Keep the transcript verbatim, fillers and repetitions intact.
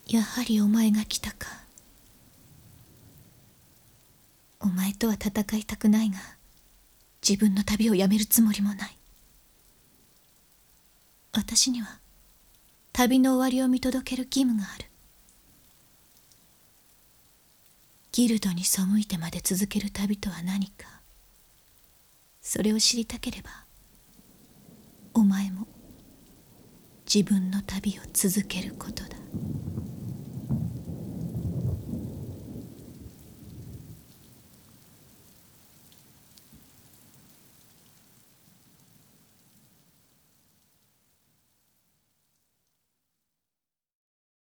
やはりお前が来たか。お前とは戦いたくないが、自分の旅をやめるつもりもない。私には旅の終わりを見届ける義務がある。ギルドに背いてまで続ける旅とは何か、それを知りたければ、お前も自分の旅を続けることだ。